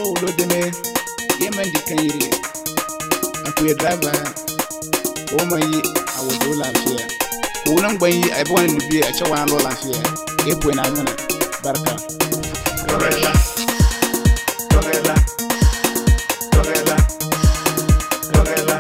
lo deme yemen di kanyiri akuye driver o mai awodo lafiya ko nan gban yi ai bon ni bi a cewa lo lafiya e po na nuna barka Dogela Dogela Dogela Dogela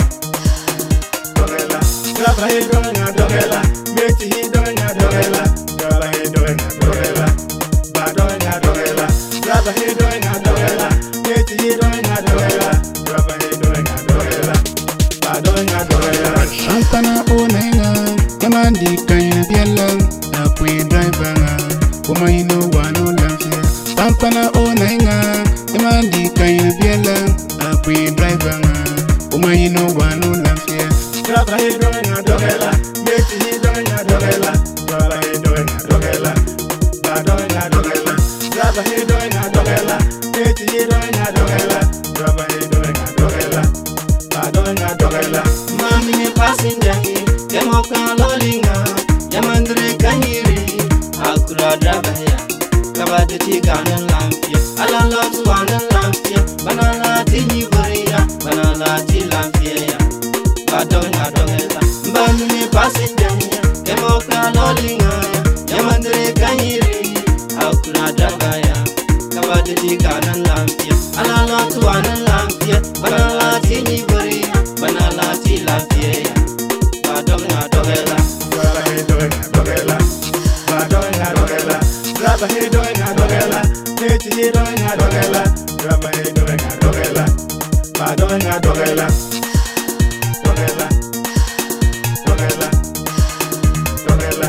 Dogela Graba he donya dogela meti he donya dogela graba he donya dogela ba donya dogela graba he donya dogela meti he donya dogela graba he donya dogela ba donya dogela Antana onenga yamandi kanya biela akwe driver kuma ino wano lafiya Antana onenga yamandi kanya biela akwe driver kuma ino wano lafiya graba he donya dogela meti he donya dogela graba he donya dogela ba donya dogela graba he donya dogela meti he donya dogela graba he donya dogela ba donya dogela Mami me passenger here, demo kan lolinga, yamandre kahiri, akura drabaya, kabade ti kanan lampia, ala lotu anan lampia, banala ti niburia, banala ti lampia ya, badonya dogela. Mami me passenger here, demo kan lolinga, yamandre kahiri, akura drabaya, kabade ti kanan lampia, ala lotu anan lampia, banala ti niburia. Banala ti la fiera, badonya dogela. graba he donya dogela ba donya dogela graba he donya dogela meti he donya dogela graba he donya dogela ba donya dogela dogela dogela dogela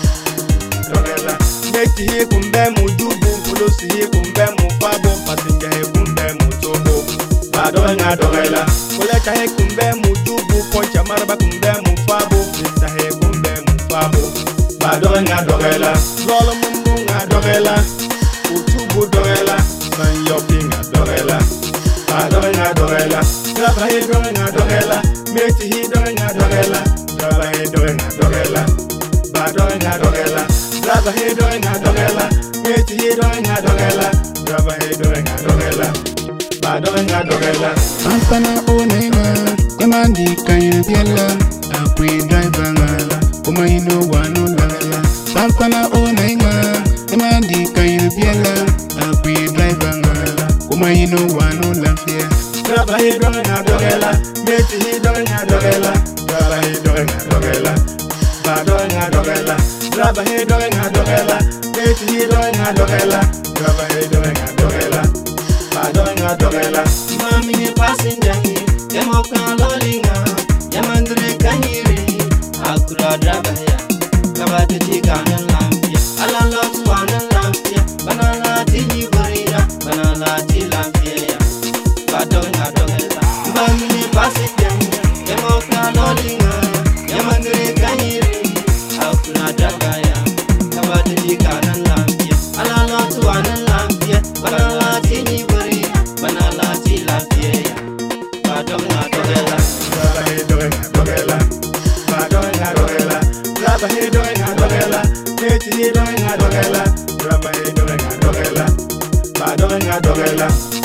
dogela meti he kumbe mu dubu polosi he kumbe mu fabo passenger he kumbe mu tobo ba donya dogela koleka he kumbe mu dubu poncha maraba kumbe mu fabo pizza he kumbe mu fabo ba donya dogela lolo munga dogela utubu dogela san yopinga dogela ba donya dogela graba he donya dogela meti he donya dogela graba he donya dogela ba donya dogela graba he donya dogela meti he donya dogela graba he donya dogela ba donya dogela Antana onenga yamandi kanya biela akwe driver kuma ino wano lafiya Antana onenga yamandi kanya biela akwe driver kuma ino wano lafiya graba he donya dogela meti he donya dogela graba he donya dogela ba donya dogela graba he donya dogela meti he donya dogela graba he donya dogela ba donya dogela Mami me passenger here, demo kan lolinga, yamandre kahiri, akura drabaya, kabade ti kanan lampia, ala lotu anan lampia, banala ti niburia, banala ti lampia ya, badonya dogela. Mami me passenger here, demo kan lolinga, yamandre kahiri, akura drabaya, kabade ti kanan lampia, ala lotu anan lampia, banala ti niburia, banala ti lampia ya, badonya dogela. graba he donya dogela ba donya dogela graba he donya dogela meti he donya dogela graba he donya dogela ba donya dogela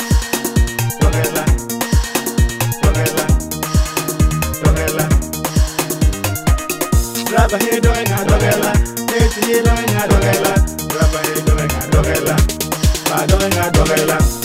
dogela dogela dogela graba he donya dogela meti he donya dogela graba he donya dogela ba donya dogela